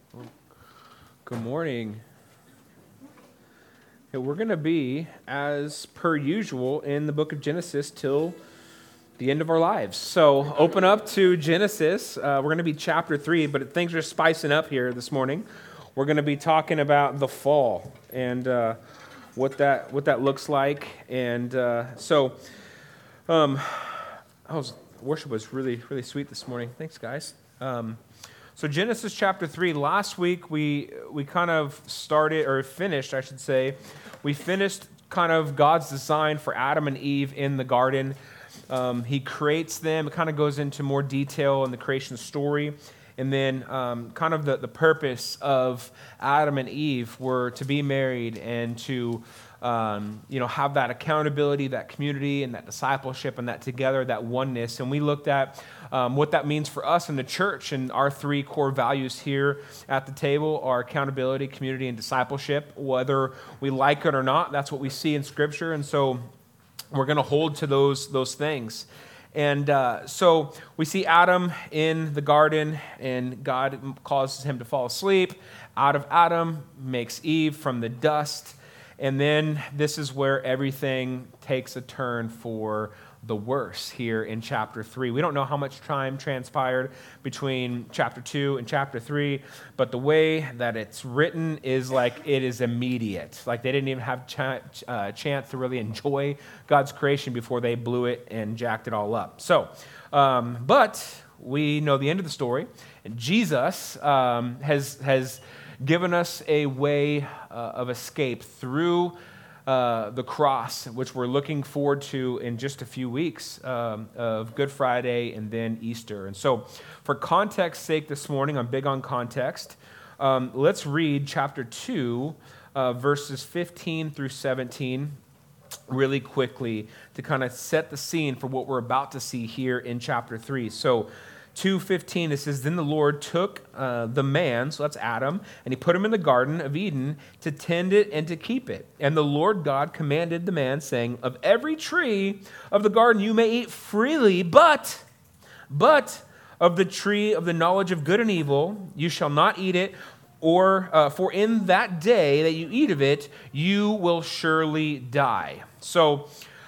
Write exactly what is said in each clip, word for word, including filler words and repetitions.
Well, good morning. Yeah, we're going to be, as per usual, in the book of Genesis till the end of our lives. So open up to Genesis. Uh, we're going to be chapter three, but things are spicing up here this morning. We're going to be talking about the fall and uh, what that what that looks like. And uh, so, um, I was worship was really really sweet this morning. Thanks, guys. Um, So Genesis chapter three, last week we we kind of started, or finished, I should say, we finished kind of God's design for Adam and Eve in the garden. Um, he creates them, it kind of goes into more detail in the creation story. And then um, kind of the, the purpose of Adam and Eve were to be married and to Um, you know, have that accountability, that community, and that discipleship, and that together, that oneness. And we looked at um, what that means for us in the church, and our three core values here at the table are accountability, community, and discipleship. Whether we like it or not, that's what we see in Scripture, and so we're going to hold to those those things. And uh, so we see Adam in the garden, and God causes him to fall asleep. Out of Adam makes Eve from the dust. And then this is where everything takes a turn for the worse here in chapter three. We don't know how much time transpired between chapter two and chapter three, but the way that it's written is like it is immediate. Like they didn't even have a ch- uh, chance to really enjoy God's creation before they blew it and jacked it all up. So, um, but we know the end of the story. And Jesus um, has has... given us a way uh, of escape through uh, the cross, which we're looking forward to in just a few weeks um, of Good Friday and then Easter. And so for context's sake this morning, I'm big on context, um, let's read chapter two, uh, verses fifteen through seventeen really quickly to kind of set the scene for what we're about to see here in chapter three. So two fifteen, it says, Then the Lord took uh, the man, so that's Adam, and he put him in the Garden of Eden to tend it and to keep it. And the Lord God commanded the man, saying, Of every tree of the garden you may eat freely, but, but of the tree of the knowledge of good and evil you shall not eat it, or uh, for in that day that you eat of it, you will surely die. So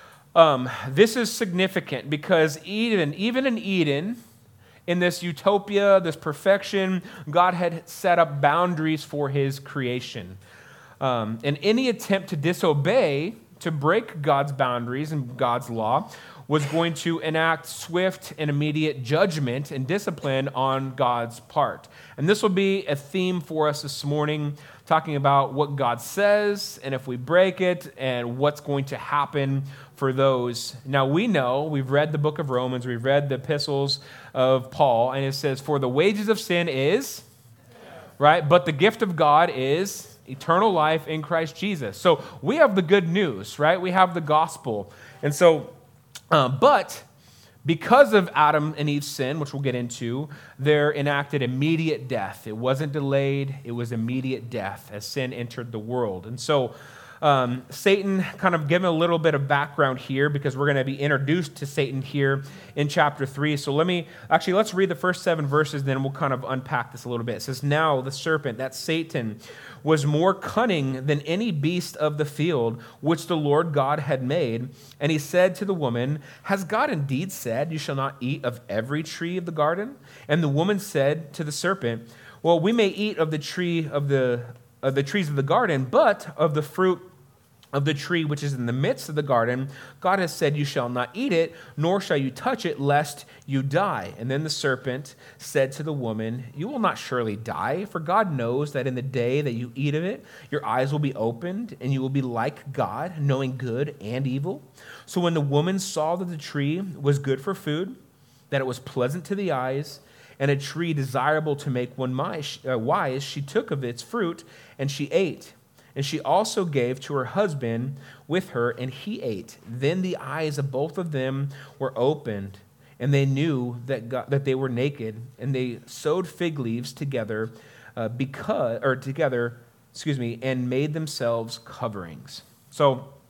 um, this is significant because Eden, even in Eden, in this utopia, this perfection, God had set up boundaries for his creation. Um, and any attempt to disobey, to break God's boundaries and God's law, was going to enact swift and immediate judgment and discipline on God's part. And this will be a theme for us this morning, talking about what God says, and if we break it, and what's going to happen for those. Now we know, we've read the book of Romans, we've read the epistles of Paul, and it says, for the wages of sin is, right, but the gift of God is eternal life in Christ Jesus. So we have the good news, right? We have the gospel. And so, uh, but because of Adam and Eve's sin, which we'll get into, they're enacted immediate death. It wasn't delayed, it was immediate death as sin entered the world. And so Um, Satan, kind of given a little bit of background here because we're going to be introduced to Satan here in chapter three. So let me, actually, let's read the first seven verses, then we'll kind of unpack this a little bit. It says, Now the serpent, that's Satan, was more cunning than any beast of the field which the Lord God had made. And he said to the woman, Has God indeed said, You shall not eat of every tree of the garden? And the woman said to the serpent, Well, we may eat of the tree of the, of the trees of the garden, but of the fruit of the tree which is in the midst of the garden, God has said, You shall not eat it, nor shall you touch it, lest you die. And then the serpent said to the woman, You will not surely die, for God knows that in the day that you eat of it, your eyes will be opened, and you will be like God, knowing good and evil. So when the woman saw that the tree was good for food, that it was pleasant to the eyes, and a tree desirable to make one wise, she took of its fruit, and she ate. And she also gave to her husband with her, and he ate. Then the eyes of both of them were opened, and they knew that God, that they were naked, and they sewed fig leaves together, uh, because or together, excuse me, and made themselves coverings. So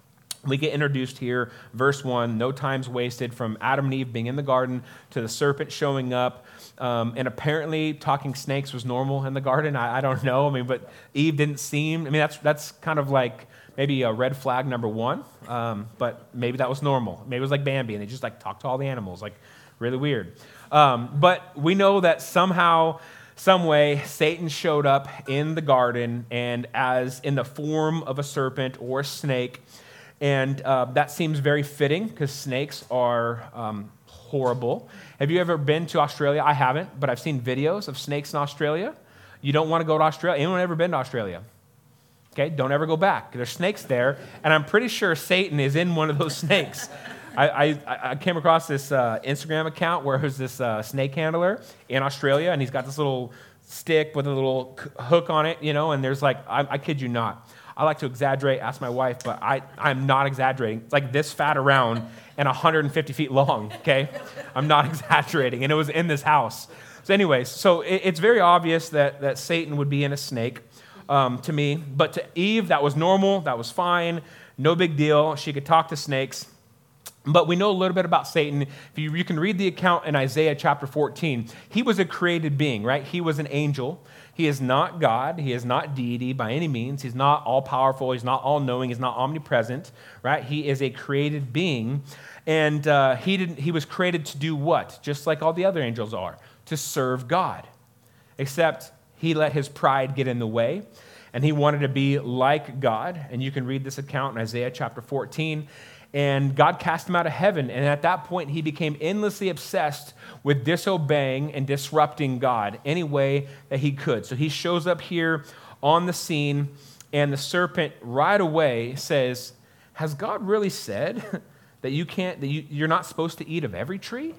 We get introduced here, verse one, no time's wasted from Adam and Eve being in the garden to the serpent showing up. Um, and apparently talking snakes was normal in the garden. I, I don't know. I mean, but Eve didn't seem, I mean, that's that's kind of like maybe a red flag number one. Um, but maybe that was normal. Maybe it was like Bambi and they just like talked to all the animals, like really weird. Um, but we know that somehow, some way, Satan showed up in the garden and as in the form of a serpent or a snake. And uh, that seems very fitting because snakes are um, horrible. Have you ever been to Australia? I haven't, but I've seen videos of snakes in Australia. You don't want to go to Australia. Anyone ever been to Australia? Okay, don't ever go back. There's snakes there, and I'm pretty sure Satan is in one of those snakes. I, I, I came across this uh, Instagram account where there's this uh, snake handler in Australia, and he's got this little stick with a little hook on it, you know, and there's like, I, I kid you not, I like to exaggerate, ask my wife, but I, I'm not exaggerating. It's like this fat around and one hundred fifty feet long, okay? I'm not exaggerating, and it was in this house. So anyways, so it, it's very obvious that, that Satan would be in a snake um, to me, but to Eve, that was normal, that was fine, no big deal. She could talk to snakes. But we know a little bit about Satan. If you, you can read the account in Isaiah chapter fourteen. He was a created being, right? He was an angel. He is not God. He is not deity by any means. He's not all-powerful. He's not all-knowing. He's not omnipresent, right? He is a created being. And uh, he didn't. He was created to do what? Just like all the other angels are, to serve God. Except he let his pride get in the way, and he wanted to be like God. And you can read this account in Isaiah chapter fourteen. And God cast him out of heaven. And at that point, he became endlessly obsessed with disobeying and disrupting God any way that he could. So he shows up here on the scene, and the serpent right away says, has God really said that you can't, that you, you're not supposed to eat of every tree?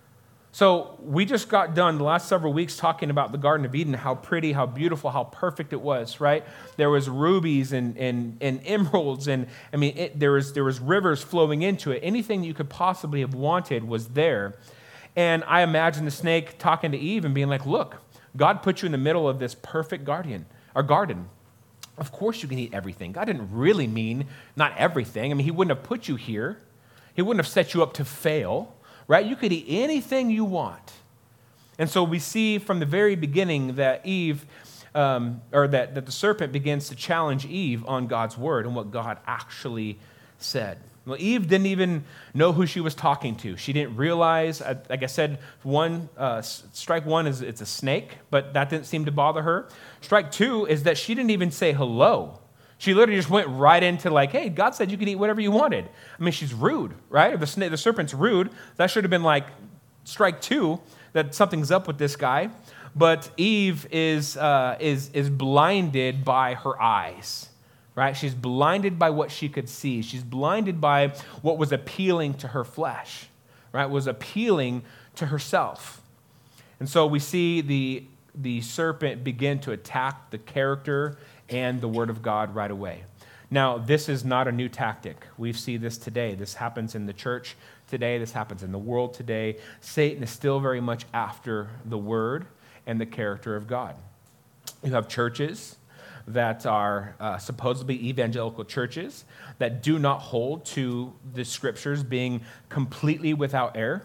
So we just got done the last several weeks talking about the Garden of Eden, how pretty, how beautiful, how perfect it was, right? There was rubies and, and, and emeralds, and I mean, it, there was there was rivers flowing into it. Anything you could possibly have wanted was there. And I imagine the snake talking to Eve and being like, look, God put you in the middle of this perfect garden, or garden. Of course you can eat everything. God didn't really mean not everything. I mean, he wouldn't have put you here. He wouldn't have set you up to fail. Right? You could eat anything you want. And so we see from the very beginning that Eve, um, or that, that the serpent begins to challenge Eve on God's word and what God actually said. Well, Eve didn't even know who she was talking to. She didn't realize, like I said, one uh, strike one is it's a snake, but that didn't seem to bother her. Strike two is that she didn't even say hello. She literally just went right into like, hey, God said you could eat whatever you wanted. I mean, she's rude, right? If the, snake, the serpent's rude, that should have been like strike two, that something's up with this guy. But Eve is, uh, is, is blinded by her eyes, right? She's blinded by what she could see. She's blinded by what was appealing to her flesh, right? Was appealing to herself. And so we see the, the serpent begin to attack the character and the word of God right away. Now, this is not a new tactic. We see this today. This happens in the church today. This happens in the world today. Satan is still very much after the word and the character of God. You have churches that are uh, supposedly evangelical churches that do not hold to the scriptures being completely without error.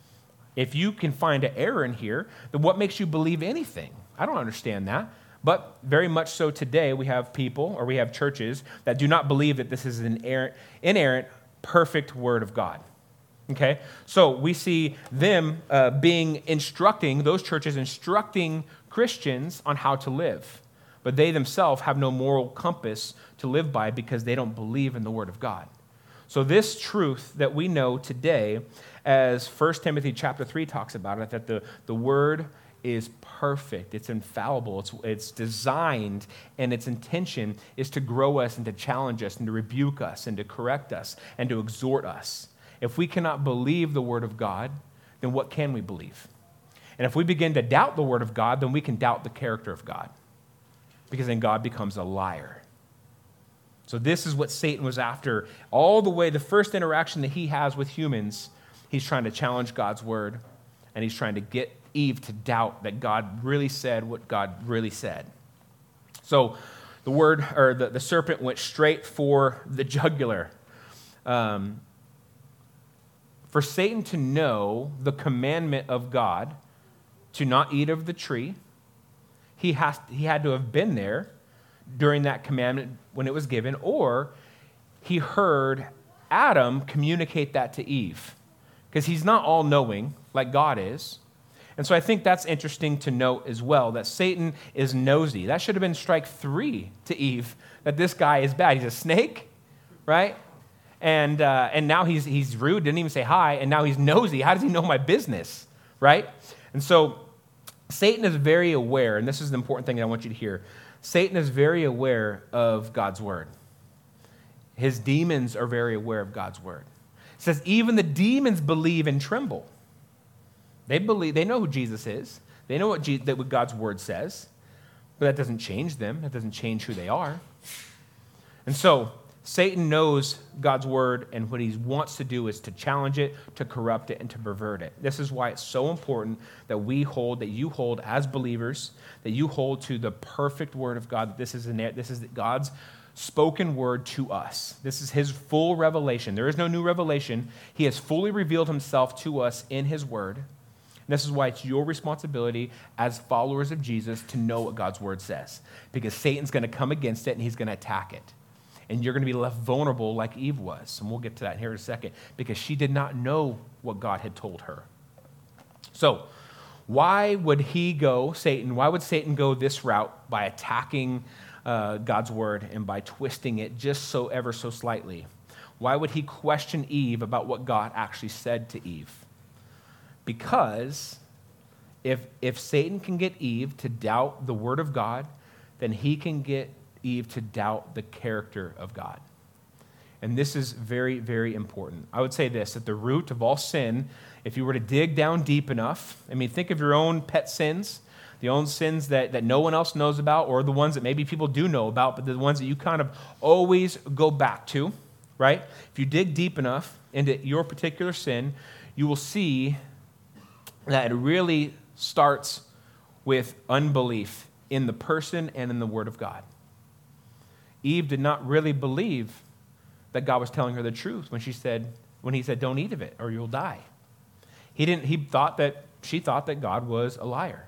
If you can find an error in here, then what makes you believe anything? I don't understand that. But very much so today, we have people, or we have churches, that do not believe that this is an inerrant, inerrant perfect word of God. Okay? So we see them uh, being instructing, those churches instructing Christians on how to live. But they themselves have no moral compass to live by because they don't believe in the word of God. So this truth that we know today, as First Timothy chapter three talks about it, that the, the word is perfect, it's infallible, it's, it's designed, and its intention is to grow us and to challenge us and to rebuke us and to correct us and to exhort us. If we cannot believe the word of God, then what can we believe? And if we begin to doubt the word of God, then we can doubt the character of God, because then God becomes a liar. So this is what Satan was after all the way. The first interaction that he has with humans, he's trying to challenge God's word, and he's trying to get Eve to doubt that God really said what God really said. So the word, or the, the serpent went straight for the jugular. Um, for Satan to know the commandment of God to not eat of the tree, he has he had to have been there during that commandment when it was given, or he heard Adam communicate that to Eve, because he's not all-knowing like God is. And so I think that's interesting to note as well, that Satan is nosy. That should have been strike three to Eve, that this guy is bad. He's a snake, right? And uh, and now he's he's rude, didn't even say hi, and now he's nosy. How does he know my business, right? And so Satan is very aware, and this is the important thing that I want you to hear. Satan is very aware of God's word. His demons are very aware of God's word. It says even the demons believe and tremble. They believe, they know who Jesus is. They know what, Je- that what God's word says, but that doesn't change them. That doesn't change who they are. And so Satan knows God's word, and what he wants to do is to challenge it, to corrupt it, and to pervert it. This is why it's so important that we hold, that you hold as believers, that you hold to the perfect word of God. This is, an, this is God's spoken word to us. This is his full revelation. There is no new revelation. He has fully revealed himself to us in his word. And this is why it's your responsibility as followers of Jesus to know what God's word says, because Satan's going to come against it and he's going to attack it. And you're going to be left vulnerable like Eve was. And we'll get to that here in a second, because she did not know what God had told her. So why would he go, Satan, why would Satan go this route by attacking uh, God's word and by twisting it just so ever so slightly? Why would he question Eve about what God actually said to Eve? Because if, if Satan can get Eve to doubt the word of God, then he can get Eve to doubt the character of God. And this is very, very important. I would say this, at the root of all sin, if you were to dig down deep enough, I mean, think of your own pet sins, the own sins that, that no one else knows about, or the ones that maybe people do know about, but the ones that you kind of always go back to, right? If you dig deep enough into your particular sin, you will see that it really starts with unbelief in the person and in the word of God. Eve did not really believe that God was telling her the truth when she said, when he said, don't eat of it or you'll die. He didn't, he thought that, she thought that God was a liar.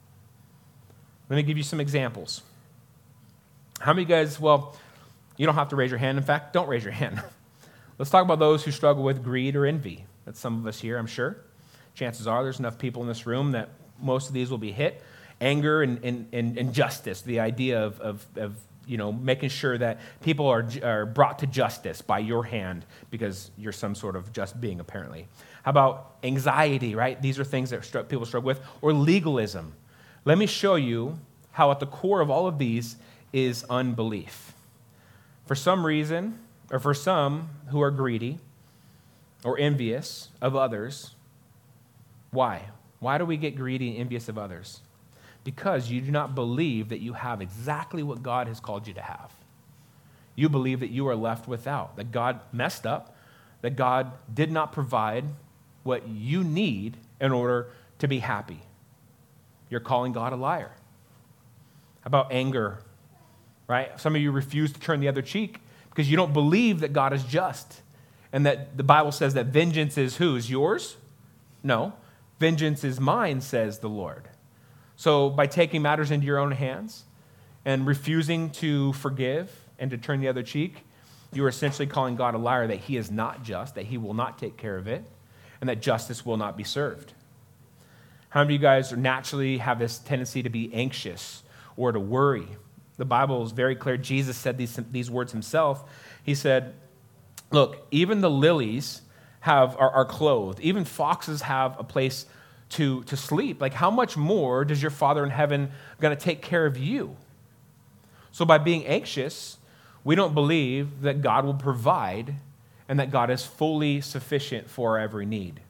Let me give you some examples. How many of you guys, well, you don't have to raise your hand. In fact, don't raise your hand. Let's talk about those who struggle with greed or envy. That's some of us here, I'm sure. Chances are there's enough people in this room that most of these will be hit. Anger and, and, and, and justice, the idea of, of, of you know, making sure that people are, are brought to justice by your hand because you're some sort of just being, apparently. How about anxiety, right? These are things that str- people struggle with. Or legalism. Let me show you how at the core of all of these is unbelief. For some reason, or for some who are greedy or envious of others, why? Why do we get greedy and envious of others? Because you do not believe that you have exactly what God has called you to have. You believe that you are left without, that God messed up, that God did not provide what you need in order to be happy. You're calling God a liar. How about anger, right? Some of you refuse to turn the other cheek because you don't believe that God is just and that the Bible says that vengeance is whose? Yours? No. Vengeance is mine, says the Lord. So by taking matters into your own hands and refusing to forgive and to turn the other cheek, you are essentially calling God a liar, that he is not just, that he will not take care of it, and that justice will not be served. How many of you guys naturally have this tendency to be anxious or to worry? The Bible is very clear. Jesus said these, these words himself. He said, look, even the lilies have are, are clothed. Even foxes have a place to, to sleep. Like, how much more does your Father in heaven going to take care of you? So by being anxious, we don't believe that God will provide and that God is fully sufficient for our every need.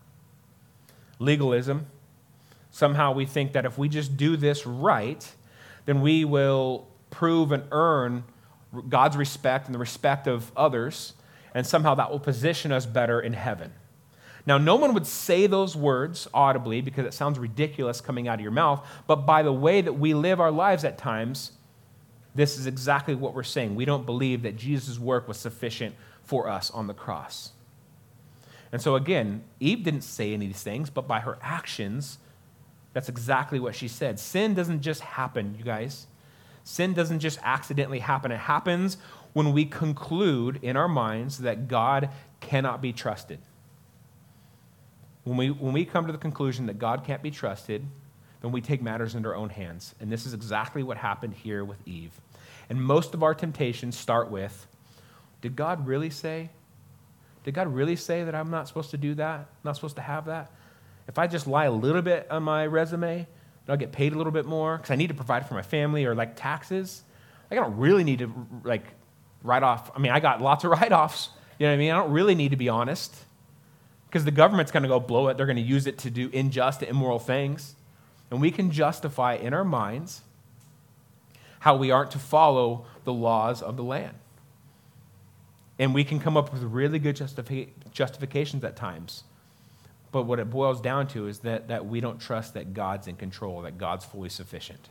Legalism. Somehow we think that if we just do this right, then we will prove and earn God's respect and the respect of others, and somehow that will position us better in heaven. Now, no one would say those words audibly because it sounds ridiculous coming out of your mouth, but by the way that we live our lives at times, this is exactly what we're saying. We don't believe that Jesus' work was sufficient for us on the cross. And so again, Eve didn't say any of these things, but by her actions, that's exactly what she said. Sin doesn't just happen, you guys. Sin doesn't just accidentally happen. It happens when we conclude in our minds that God cannot be trusted. When we, when we come to the conclusion that God can't be trusted, then we take matters into our own hands. And this is exactly what happened here with Eve. And most of our temptations start with, did God really say? Did God really say that I'm not supposed to do that? Not supposed to have that? If I just lie a little bit on my resume, I'll get paid a little bit more because I need to provide for my family or like taxes. Like I don't really need to like write off. I mean, I got lots of write-offs. You know what I mean? I don't really need to be honest because the government's going to go blow it. They're going to use it to do unjust and immoral things. And we can justify in our minds how we aren't to follow the laws of the land. And we can come up with really good justifi- justifications at times. But what it boils down to is that, that we don't trust that God's in control, that God's fully sufficient.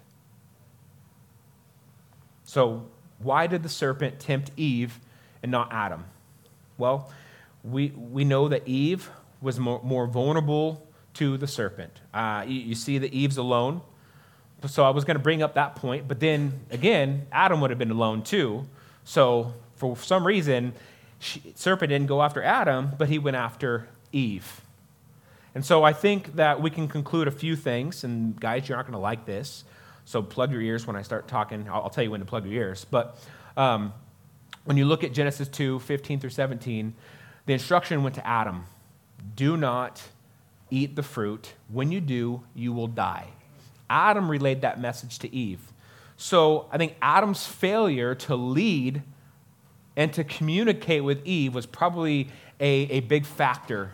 So why did the serpent tempt Eve and not Adam? Well, we, we know that Eve was more, more vulnerable to the serpent. Uh, you, you see that Eve's alone. So I was going to bring up that point. But then, again, Adam would have been alone too. So for some reason, she, serpent didn't go after Adam, but he went after Eve. And so I think that we can conclude a few things, and guys, you're not going to like this, so plug your ears when I start talking. I'll, I'll tell you when to plug your ears. But um, when you look at Genesis two, fifteen through seventeen, the instruction went to Adam, do not eat the fruit. When you do, you will die. Adam relayed that message to Eve. So I think Adam's failure to lead and to communicate with Eve was probably a, a big factor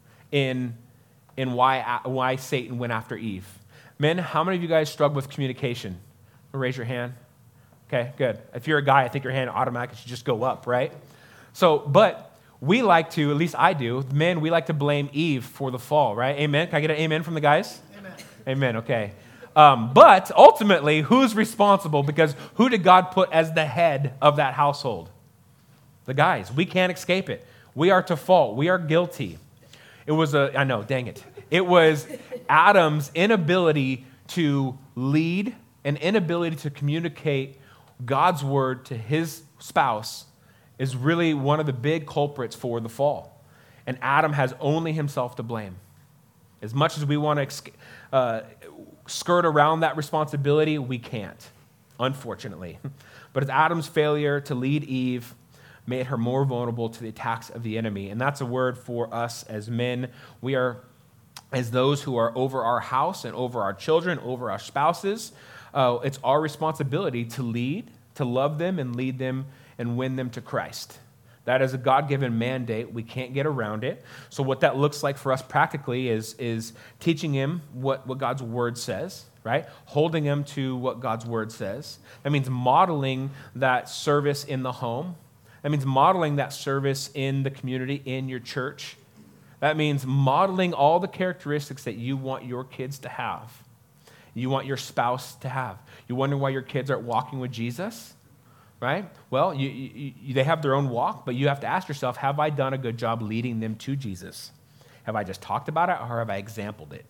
in in why, why Satan went after Eve. Men, how many of you guys struggle with communication? Raise your hand. Okay, good. If you're a guy, I think your hand automatically should just go up, right? So, but we like to, at least I do, men, we like to blame Eve for the fall, right? Amen? Can I get an amen from the guys? Amen. Amen, okay. Um, but ultimately, who's responsible? Because who did God put as the head of that household? The guys. We can't escape it. We are to fault. We are guilty. It was a, I know, dang it. It was Adam's inability to lead, an inability to communicate God's word to his spouse is really one of the big culprits for the fall. And Adam has only himself to blame. As much as we want to uh, skirt around that responsibility, we can't, unfortunately. But it's Adam's failure to lead Eve made her more vulnerable to the attacks of the enemy. And that's a word for us as men. We are, as those who are over our house and over our children, over our spouses, uh, it's our responsibility to lead, to love them and lead them and win them to Christ. That is a God-given mandate. We can't get around it. So what that looks like for us practically is, is teaching him what, what God's word says, right? Holding him to what God's word says. That means modeling that service in the home. That means modeling that service in the community, in your church. That means modeling all the characteristics that you want your kids to have. You want your spouse to have. You wonder why your kids aren't walking with Jesus, right? Well, you, you, you, they have their own walk, but you have to ask yourself, have I done a good job leading them to Jesus? Have I just talked about it, or have I exampled it?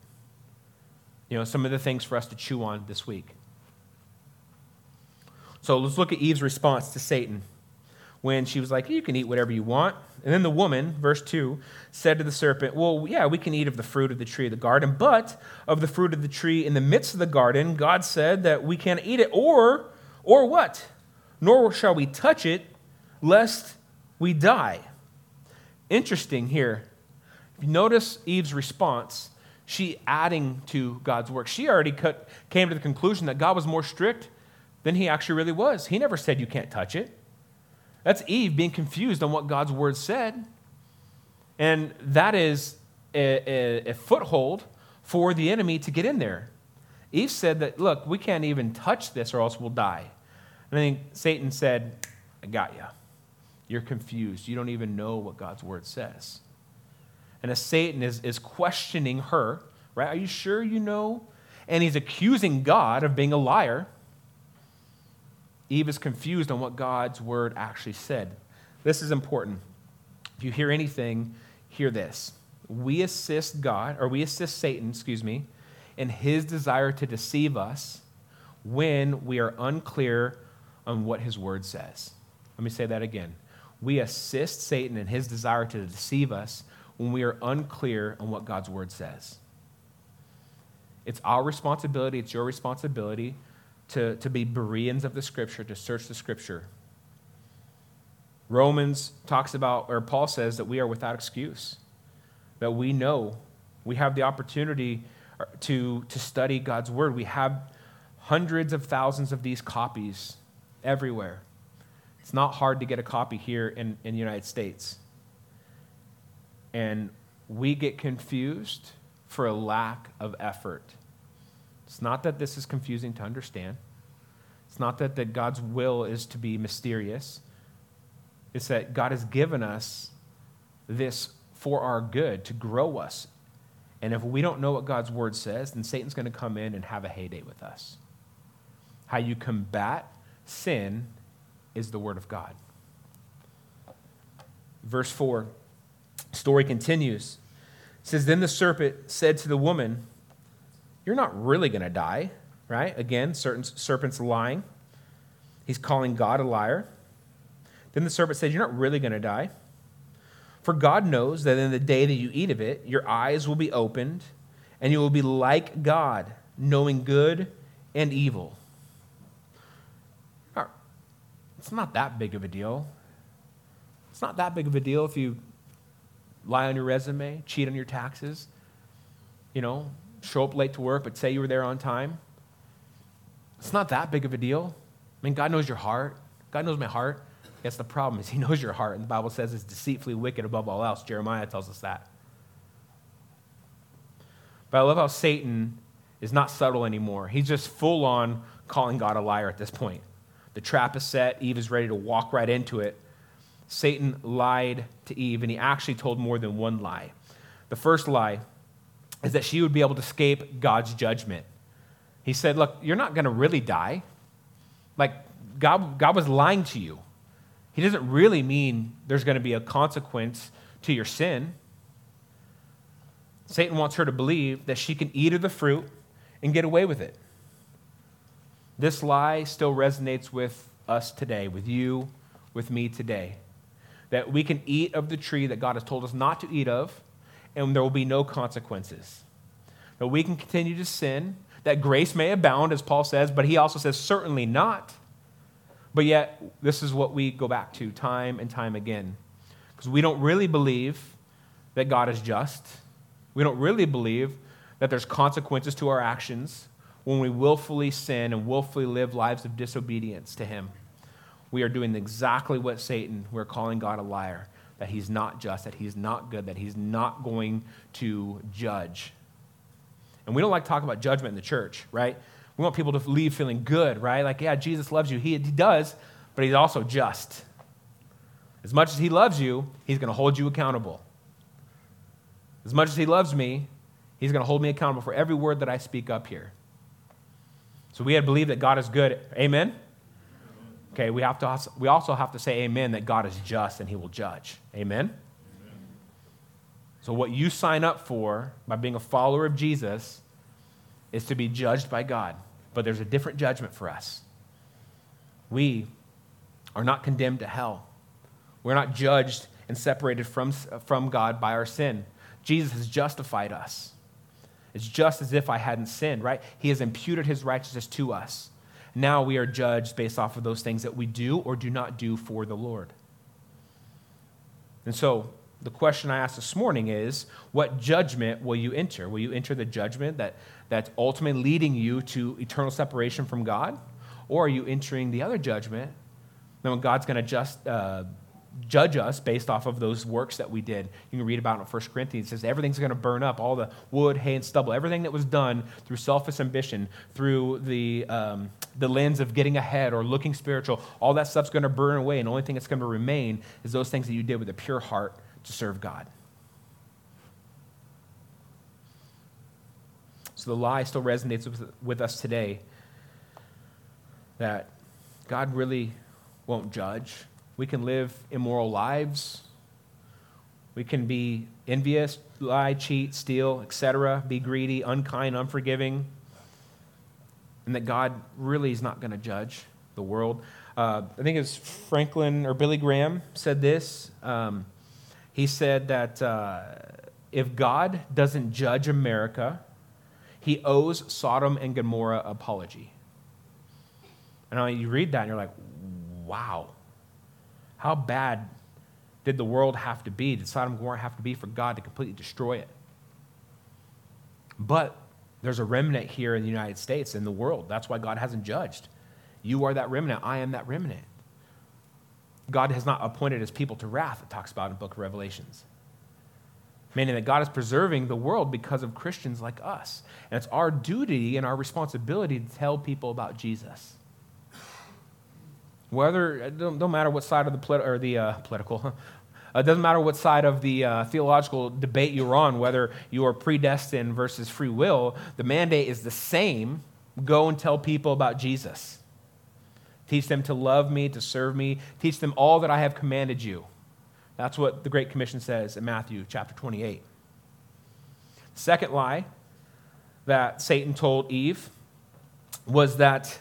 You know, some of the things for us to chew on this week. So let's look at Eve's response to Satan when she was like, you can eat whatever you want. And then the woman, verse two, said to the serpent, well, yeah, we can eat of the fruit of the tree of the garden, but of the fruit of the tree in the midst of the garden, God said that we can't eat it, or, or what? Nor shall we touch it, lest we die. Interesting here. If you notice Eve's response, she adding to God's work. She already cut, came to the conclusion that God was more strict than he actually really was. He never said you can't touch it. That's Eve being confused on what God's word said. And that is a, a, a foothold for the enemy to get in there. Eve said that, look, we can't even touch this or else we'll die. And I think Satan said, I got you. You're confused. You don't even know what God's word says. And as Satan is, is questioning her, right? Are you sure you know? And he's accusing God of being a liar. Eve is confused on what God's word actually said. This is important. If you hear anything, hear this. We assist God, or we assist Satan, excuse me, in his desire to deceive us when we are unclear on what his word says. Let me say that again. We assist Satan in his desire to deceive us when we are unclear on what God's word says. It's our responsibility, it's your responsibility to, to be Bereans of the Scripture, to search the Scripture. Romans talks about, or Paul says that we are without excuse, that we know, we have the opportunity to, to study God's word. We have hundreds of thousands of these copies everywhere. It's not hard to get a copy here in, in the United States. And we get confused for a lack of effort. It's not that this is confusing to understand. It's not that, that God's will is to be mysterious. It's that God has given us this for our good, to grow us. And if we don't know what God's word says, then Satan's going to come in and have a heyday with us. How you combat sin is the word of God. Verse four, story continues. It says, then the serpent said to the woman, you're not really going to die, right? Again, certain serpent's lying. He's calling God a liar. Then the serpent said, you're not really going to die. For God knows that in the day that you eat of it, your eyes will be opened, and you will be like God, knowing good and evil. It's not that big of a deal. It's not that big of a deal if you lie on your resume, cheat on your taxes, you know, show up late to work, but say you were there on time. It's not that big of a deal. I mean, God knows your heart. God knows my heart. That's the problem, is he knows your heart, and the Bible says it's deceitfully wicked above all else. Jeremiah tells us that. But I love how Satan is not subtle anymore. He's just full on calling God a liar at this point. The trap is set. Eve is ready to walk right into it. Satan lied to Eve, and he actually told more than one lie. The first lie is that she would be able to escape God's judgment. He said, look, you're not going to really die. Like, God, God was lying to you. He doesn't really mean there's going to be a consequence to your sin. Satan wants her to believe that she can eat of the fruit and get away with it. This lie still resonates with us today, with you, with me today. That we can eat of the tree that God has told us not to eat of, and there will be no consequences. That we can continue to sin, that grace may abound, as Paul says, but he also says certainly not. But yet, this is what we go back to time and time again. Because we don't really believe that God is just. We don't really believe that there's consequences to our actions when we willfully sin and willfully live lives of disobedience to him. We are doing exactly what Satan, we're calling God a liar, that he's not just, that he's not good, that he's not going to judge. And we don't like to talk about judgment in the church, right? We want people to leave feeling good, right? Like, yeah, Jesus loves you. He, he does, but he's also just. As much as he loves you, he's going to hold you accountable. As much as he loves me, he's going to hold me accountable for every word that I speak up here. So we had to believe that God is good. Amen? Okay, we have to. We also have to say amen, that God is just and he will judge. Amen? Amen? So what you sign up for by being a follower of Jesus is to be judged by God. But there's a different judgment for us. We are not condemned to hell. We're not judged and separated from, from God by our sin. Jesus has justified us. It's just as if I hadn't sinned, right? He has imputed his righteousness to us. Now we are judged based off of those things that we do or do not do for the Lord. And so the question I asked this morning is, what judgment will you enter? Will you enter the judgment that, that's ultimately leading you to eternal separation from God? Or are you entering the other judgment, then when God's going to just uh, judge us based off of those works that we did? You can read about it in First Corinthians. It says everything's going to burn up, all the wood, hay, and stubble, everything that was done through selfish ambition, through the, um, the lens of getting ahead or looking spiritual, all that stuff's going to burn away, and the only thing that's going to remain is those things that you did with a pure heart to serve God. So the lie still resonates with, with us today, that God really won't judge. We can live immoral lives. We can be envious, lie, cheat, steal, et cetera, be greedy, unkind, unforgiving, and that God really is not going to judge the world. Uh, I think it was Franklin or Billy Graham said this. Um, he said that uh, if God doesn't judge America, he owes Sodom and Gomorrah apology. And you read that and you're like, wow, how bad did the world have to be? Did Sodom and Gomorrah have to be for God to completely destroy it? But there's a remnant here in the United States, in the world. That's why God hasn't judged. You are that remnant. I am that remnant. God has not appointed his people to wrath, it talks about in the book of Revelations. Meaning that God is preserving the world because of Christians like us. And it's our duty and our responsibility to tell people about Jesus. Whether, it don't, don't matter what side of the, polit- or the uh, political, it doesn't matter what side of the uh, theological debate you're on, whether you are predestined versus free will, the mandate is the same. Go and tell people about Jesus. Teach them to love me, to serve me. Teach them all that I have commanded you. That's what the Great Commission says in Matthew chapter twenty-eight. Second lie that Satan told Eve was that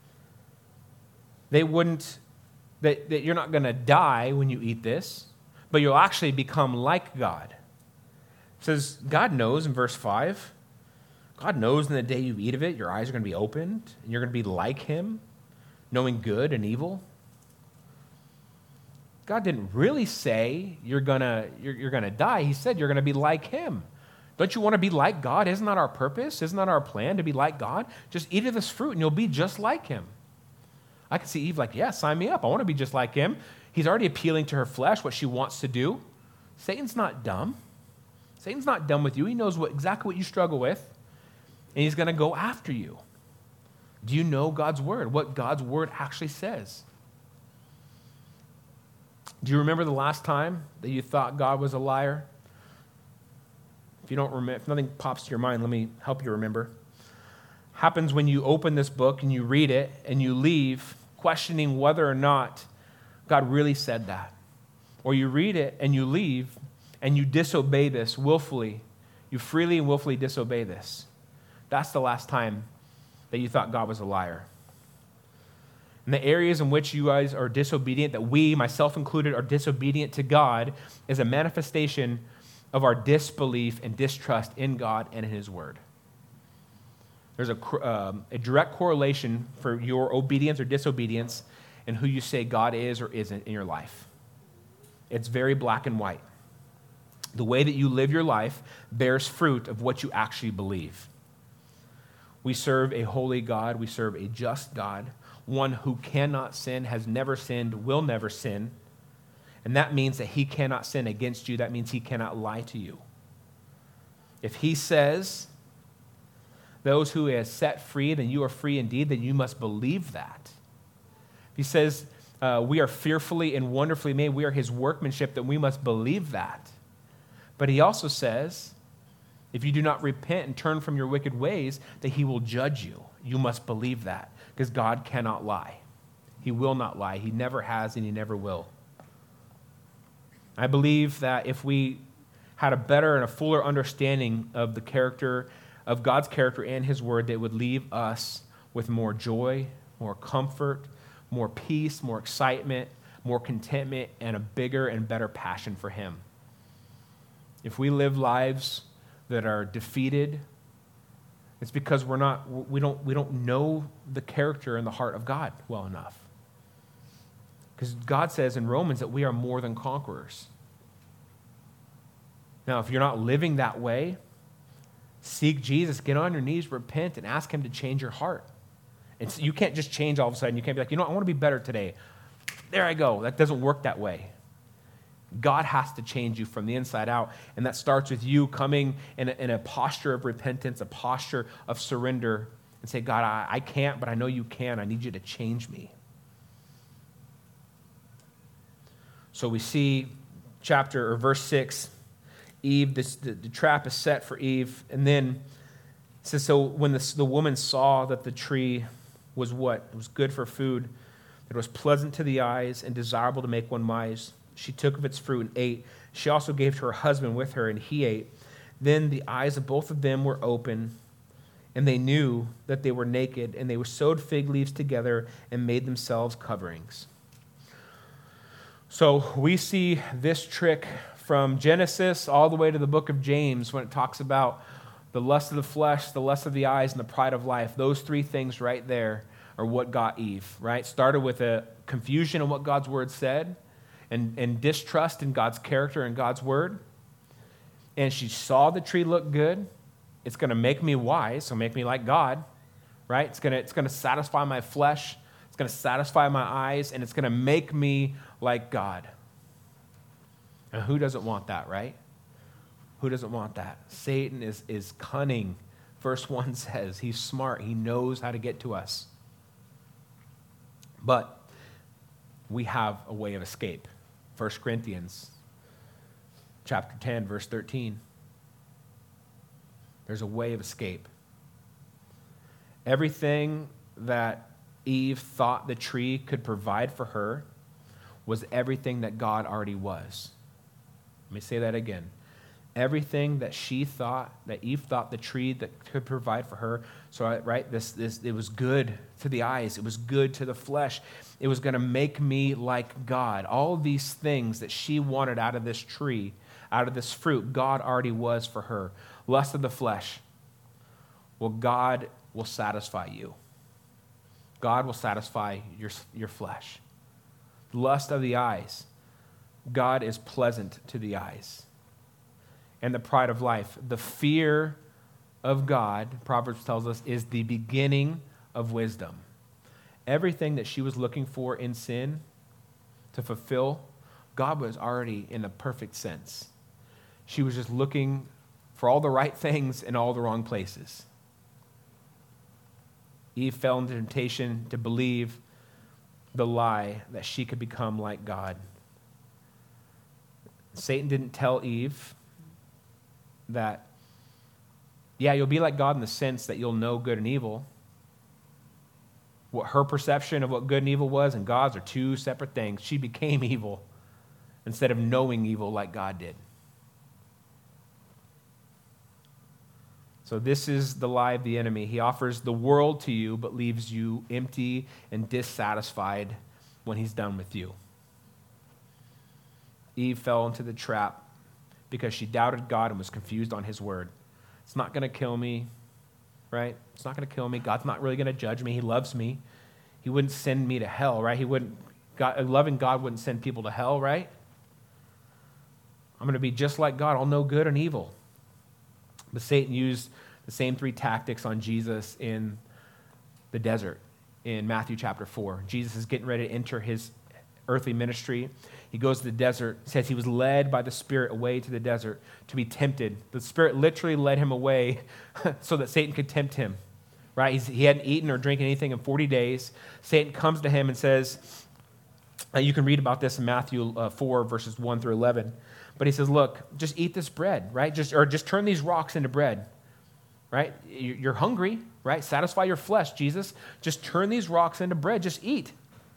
they wouldn't, that, that you're not going to die when you eat this, but you'll actually become like God. It says, God knows in verse five, God knows in the day you eat of it, your eyes are going to be opened, and you're going to be like him, knowing good and evil. God didn't really say you're gonna you're, you're gonna die. He said you're gonna be like him. Don't you want to be like God? Isn't that our purpose? Isn't that our plan, to be like God? Just eat of this fruit and you'll be just like him. I can see Eve like, yeah, sign me up. I want to be just like him. He's already appealing to her flesh, what she wants to do. Satan's not dumb. Satan's not dumb with you. He knows what exactly what you struggle with, and he's gonna go after you. Do you know God's word? What God's word actually says? Do you remember the last time that you thought God was a liar? If you don't remember, if nothing pops to your mind, let me help you remember. Happens when you open this book and you read it and you leave questioning whether or not God really said that. Or you read it and you leave and you disobey this willfully. You freely and willfully disobey this. That's the last time that you thought God was a liar. And the areas in which you guys are disobedient, that we, myself included, are disobedient to God, is a manifestation of our disbelief and distrust in God and in his word. There's a, um, a direct correlation for your obedience or disobedience and who you say God is or isn't in your life. It's very black and white. The way that you live your life bears fruit of what you actually believe. We serve a holy God. We serve a just God. One who cannot sin, has never sinned, will never sin. And that means that he cannot sin against you. That means he cannot lie to you. If he says, those who he has set free, then you are free indeed, then you must believe that. If he says, uh, we are fearfully and wonderfully made, we are his workmanship, then we must believe that. But he also says, if you do not repent and turn from your wicked ways, that he will judge you. You must believe that. Because God cannot lie. He will not lie. He never has and he never will. I believe that if we had a better and a fuller understanding of the character, of God's character and his word, that would leave us with more joy, more comfort, more peace, more excitement, more contentment, and a bigger and better passion for him. If we live lives that are defeated, it's because we're not, we don't, we don't know the character and the heart of God well enough. Because God says in Romans that we are more than conquerors. Now, if you're not living that way, seek Jesus, get on your knees, repent, and ask him to change your heart. And so you can't just change all of a sudden. You can't be like, you know, I want to be better today. There I go. That doesn't work that way. God has to change you from the inside out, and that starts with you coming in a, in a posture of repentance, a posture of surrender, and say, God, I, I can't, but I know you can. I need you to change me. So we see chapter or verse six, Eve, this, the, the trap is set for Eve, and then it says, so when the, the woman saw that the tree was what? It was good for food, that it was pleasant to the eyes and desirable to make one wise, she took of its fruit and ate, She also gave to her husband with her, and he ate. Then the eyes of both of them were open, and they knew that they were naked, and they were sewed fig leaves together and made themselves coverings. So we see this trick from Genesis all the way to the book of James when it talks about the lust of the flesh, the lust of the eyes, and the pride of life. Those three things right there are what got Eve, right? Started with a confusion in what God's word said and, and distrust in God's character and God's word. And she saw the tree look good. It's going to make me wise, so make me like God, right? It's going to, it's going to satisfy my flesh. It's going to satisfy my eyes, and it's going to make me like God. And who doesn't want that, right? Who doesn't want that? Satan is, is cunning. Verse one says he's smart. He knows how to get to us. But we have a way of escape. First Corinthians chapter ten, verse thirteen. There's a way of escape. Everything that Eve thought the tree could provide for her was everything that God already was. Let me say that again. Everything that she thought, that Eve thought the tree that could provide for her, so right, this, this, it was good to the eyes, it was good to the flesh, it was going to make me like God. All of these things that she wanted out of this tree, out of this fruit, God already was for her. Lust of the flesh. Well, God will satisfy you. God will satisfy your, your flesh. Lust of the eyes. God is pleasant to the eyes. And the pride of life. The fear of God, Proverbs tells us, is the beginning of wisdom. Everything that she was looking for in sin to fulfill, God was already in a perfect sense. She was just looking for all the right things in all the wrong places. Eve fell into temptation to believe the lie that she could become like God. Satan didn't tell Eve that, yeah, you'll be like God in the sense that you'll know good and evil. What her perception of what good and evil was and God's are two separate things. She became evil instead of knowing evil like God did. So this is the lie of the enemy. He offers the world to you, but leaves you empty and dissatisfied when he's done with you. Eve fell into the trap because she doubted God and was confused on his word. It's not going to kill me, right? It's not going to kill me. God's not really going to judge me. He loves me. He wouldn't send me to hell, right? He wouldn't, God, a loving God wouldn't send people to hell, right? I'm going to be just like God. I'll know good and evil. But Satan used the same three tactics on Jesus in the desert in Matthew chapter four. Jesus is getting ready to enter his earthly ministry. He goes to the desert. It says he was led by the Spirit away to the desert to be tempted. The Spirit literally led him away so that Satan could tempt him. Right? He's, he hadn't eaten or drank anything in forty days. Satan comes to him and says, uh, you can read about this in Matthew uh, four, verses one through eleven. But he says, look, just eat this bread, right? Just or just turn these rocks into bread, right? You're hungry, right? Satisfy your flesh, Jesus. Just turn these rocks into bread. Just eat.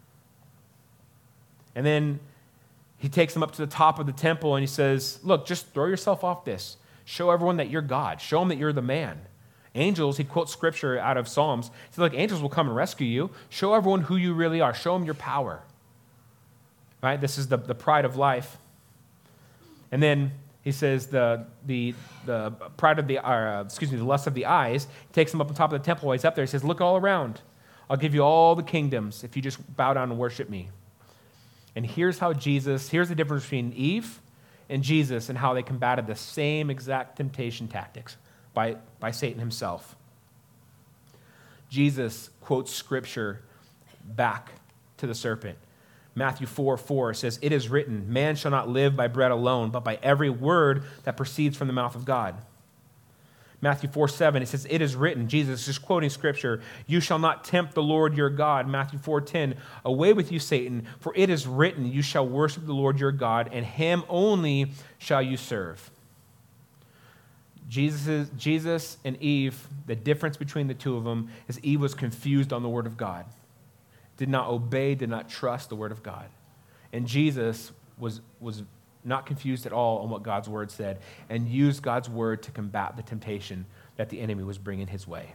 And then he takes them up to the top of the temple and he says, look, just throw yourself off this. Show everyone that you're God. Show them that you're the man. Angels, he quotes scripture out of Psalms. He says, look, angels will come and rescue you. Show everyone who you really are. Show them your power. Right? This is the, the pride of life. And then he says the the the pride of the uh, excuse me the lust of the eyes. He takes him up on top of the temple while he's up there. He says, "Look all around. I'll give you all the kingdoms if you just bow down and worship me." And here's how Jesus. Here's the difference between Eve and Jesus and how they combated the same exact temptation tactics by by Satan himself. Jesus quotes scripture back to the serpent. Matthew four four says, "It is written, man shall not live by bread alone, but by every word that proceeds from the mouth of God." Matthew four seven, it says, "It is written," Jesus is quoting scripture, "you shall not tempt the Lord your God." Matthew four ten, "Away with you, Satan, for it is written, you shall worship the Lord your God, and him only shall you serve." Jesus, Jesus and Eve, the difference between the two of them is Eve was confused on the word of God. Did not obey, did not trust the word of God. And Jesus was, was not confused at all on what God's word said, and used God's word to combat the temptation that the enemy was bringing his way.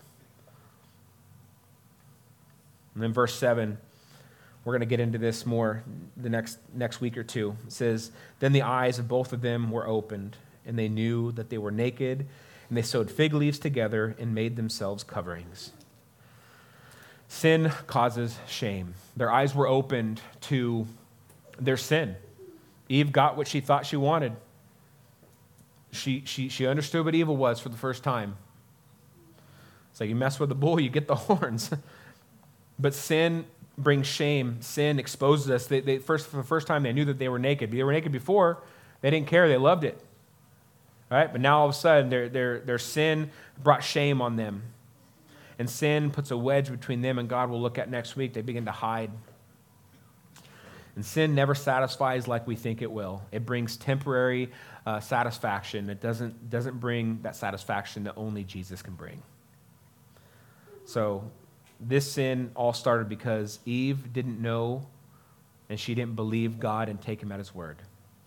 And then verse seven, we're going to get into this more the next, next week or two. It says, then the eyes of both of them were opened, and they knew that they were naked, and they sewed fig leaves together and made themselves coverings. Sin causes shame. Their eyes were opened to their sin. Eve got what she thought she wanted. She, she, she understood what evil was for the first time. It's like you mess with the bull, you get the horns. But sin brings shame. Sin exposes us. They, they first, for the first time, they knew that they were naked. They were naked before. They didn't care. They loved it. All right? But now all of a sudden, their, their, their sin brought shame on them. And sin puts a wedge between them and God. We'll look at next week. They begin to hide. And sin never satisfies like we think it will. It brings temporary uh, satisfaction. It doesn't, doesn't bring that satisfaction that only Jesus can bring. So this sin all started because Eve didn't know and she didn't believe God and take him at his word.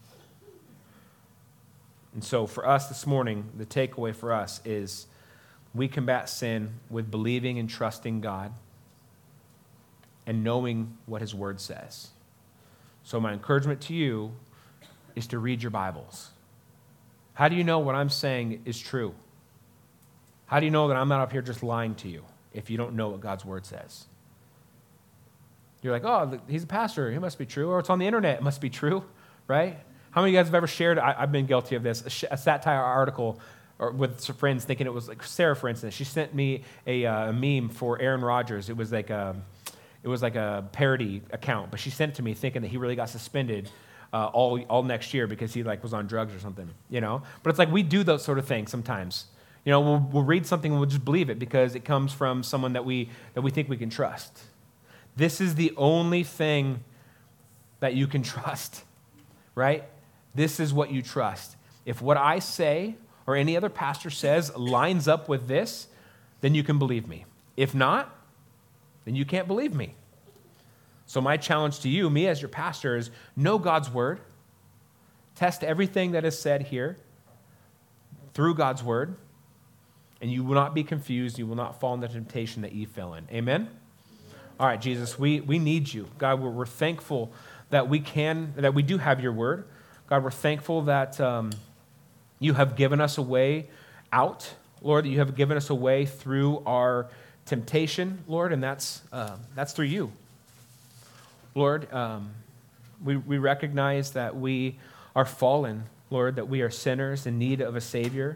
And so for us this morning, the takeaway for us is we combat sin with believing and trusting God and knowing what his word says. So my encouragement to you is to read your Bibles. How do you know what I'm saying is true? How do you know that I'm not up here just lying to you if you don't know what God's word says? You're like, oh, he's a pastor. It must be true. Or it's on the internet. It must be true, right? How many of you guys have ever shared, I, I've been guilty of this, a, sh- a satire article or with some friends thinking it was like Sarah, for instance. She sent me a, uh, a meme for Aaron Rodgers. It was like a, it was like a parody account, but she sent it to me thinking that he really got suspended uh, all all next year because he like was on drugs or something, you know? But it's like we do those sort of things sometimes. You know, we'll, we'll read something and we'll just believe it because it comes from someone that we that we think we can trust. This is the only thing that you can trust, right? This is what you trust. If what I say or any other pastor says lines up with this, then you can believe me. If not, then you can't believe me. So my challenge to you, me as your pastor, is know God's word. Test everything that is said here through God's word, and you will not be confused. You will not fall into the temptation that Eve fell in. Amen? All right, Jesus, we, we need you. God, we're, we're thankful that we can, that we do have your word. God, we're thankful that um, you have given us a way out, Lord, that you have given us a way through our temptation, Lord, and that's uh, that's through you. Lord, um, we, we recognize that we are fallen, Lord, that we are sinners in need of a Savior.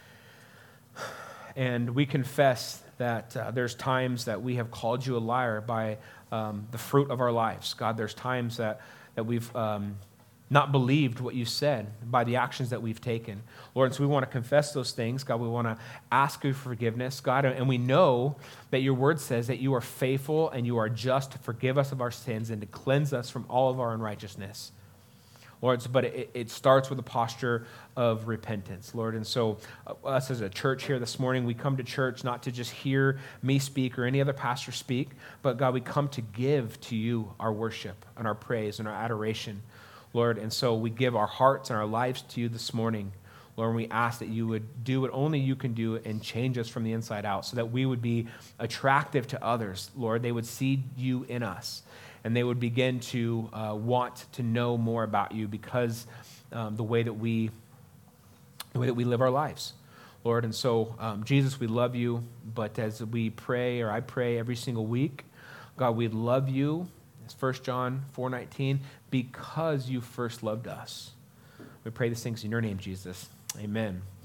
And we confess that uh, there's times that we have called you a liar by um, the fruit of our lives. God, there's times that, that we've um, not believed what you said by the actions that we've taken. Lord, and so we want to confess those things. God, we want to ask you for forgiveness. God, and we know that your word says that you are faithful and you are just to forgive us of our sins and to cleanse us from all of our unrighteousness. Lord, but it, it starts with a posture of repentance, Lord. And so uh, us as a church here this morning, we come to church not to just hear me speak or any other pastor speak, but God, we come to give to you our worship and our praise and our adoration, Lord. And so we give our hearts and our lives to you this morning, Lord, and we ask that you would do what only you can do and change us from the inside out so that we would be attractive to others, Lord. They would see you in us. And they would begin to uh, want to know more about you because um, the way that we, the way that we live our lives, Lord. And so, um, Jesus, we love you. But as we pray, or I pray every single week, God, we love you. It's First John four nineteen, because you first loved us. We pray these things in your name, Jesus. Amen.